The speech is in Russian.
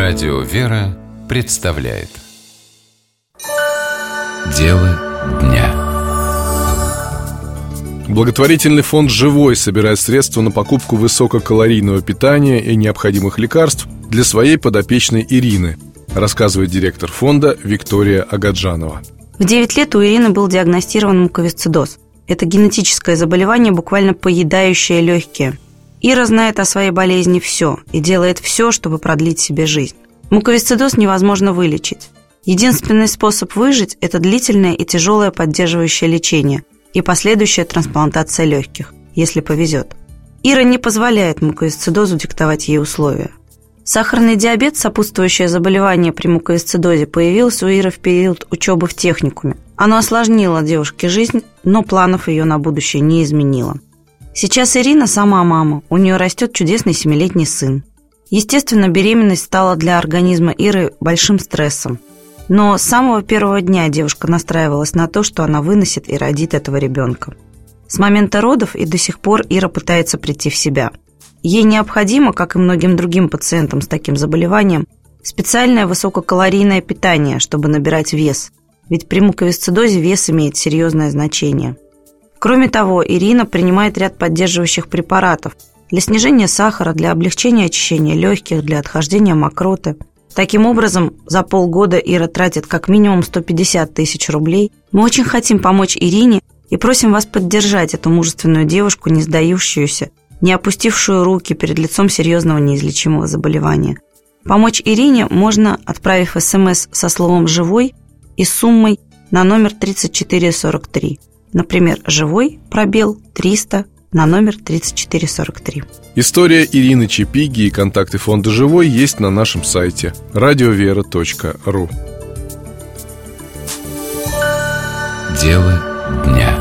Радио «Вера» представляет Дело дня. Благотворительный фонд «Живой» собирает средства на покупку высококалорийного питания и необходимых лекарств для своей подопечной Ирины, рассказывает директор фонда Виктория Агаджанова. В 9 лет у Ирины был диагностирован муковисцидоз. Это генетическое заболевание, буквально поедающее легкие. Ира знает о своей болезни все и делает все, чтобы продлить себе жизнь. Муковисцидоз невозможно вылечить. Единственный способ выжить – это длительное и тяжелое поддерживающее лечение и последующая трансплантация легких, если повезет. Ира не позволяет муковисцидозу диктовать ей условия. Сахарный диабет, сопутствующее заболевание при муковисцидозе, появился у Иры в период учебы в техникуме. Оно осложнило девушке жизнь, но планов ее на будущее не изменило. Сейчас Ирина сама мама, у нее растет чудесный 7-летний сын. Естественно, беременность стала для организма Иры большим стрессом. Но с самого первого дня девушка настраивалась на то, что она выносит и родит этого ребенка. С момента родов и до сих пор Ира пытается прийти в себя. Ей необходимо, как и многим другим пациентам с таким заболеванием, специальное высококалорийное питание, чтобы набирать вес. Ведь при муковисцидозе вес имеет серьезное значение. Кроме того, Ирина принимает ряд поддерживающих препаратов для снижения сахара, для облегчения очищения легких, для отхождения мокроты. Таким образом, за полгода Ира тратит как минимум 150 тысяч рублей. Мы очень хотим помочь Ирине и просим вас поддержать эту мужественную девушку, не сдающуюся, не опустившую руки перед лицом серьезного неизлечимого заболевания. Помочь Ирине можно, отправив СМС со словом «Живой» и суммой на номер 3443. Например, «Живой» пробел 300 на номер 3443. История Ирины Чепиги и контакты фонда «Живой» есть на нашем сайте radiovera.ru. Дело дня.